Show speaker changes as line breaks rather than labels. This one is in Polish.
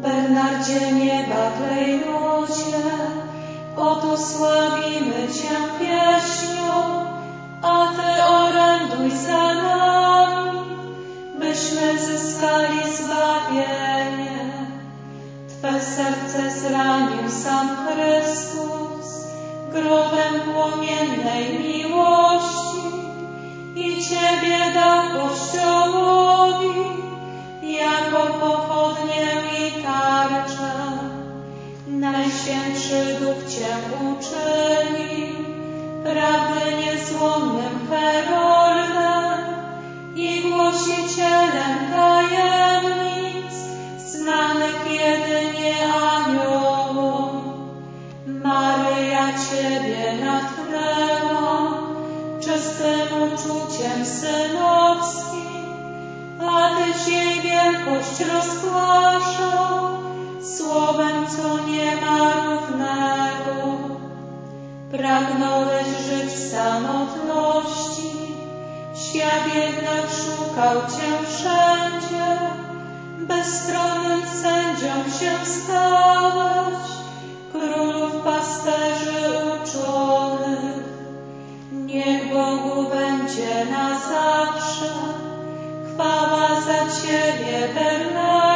Bernardzie nieba klejnocie, oto sławimy Cię pieśnią, a Ty oręduj za nami, byśmy zyskali zbawienie. Twe serce zranił sam Chrystus grobem płomiennej miłości i Ciebie dał Kościołowi jako pochodnię i tarczę. Najświętszy Duch Cię uczynił prawdy niezłomnym heroldem i głosicielem tajemnic znanych jedynie aniołom. Maryja Ciebie natchnęła czystym uczuciem synowskim, a Tyś jej wielkość rozgłaszał słowem, co nie ma równego. Pragnąłeś żyć w samotności, świat jednak szukał Cię wszędzie. Bezstronnym sędzią się stałeś, królów pasterzy uczonych. Niech Bogu będzie na zawsze chwała za Ciebie, Bernardzie.